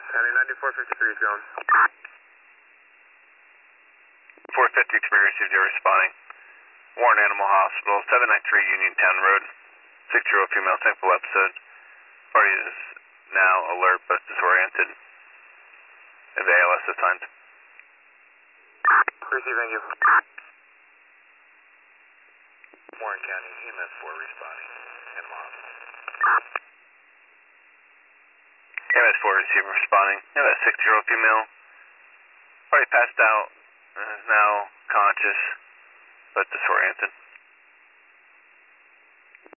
County 9453 is going. 450 experience if you're responding. Warren Animal Hospital, 793 Uniontown Road. 6-year-old female simple episode. Party is now alert but disoriented. And the ALS assigned. Receive, thank you. Warren County, EMS 4 responding. Animal Hospital. EMS 4 receiver responding. Yeah, that 6-year-old female. Party passed out and is now conscious but disoriented.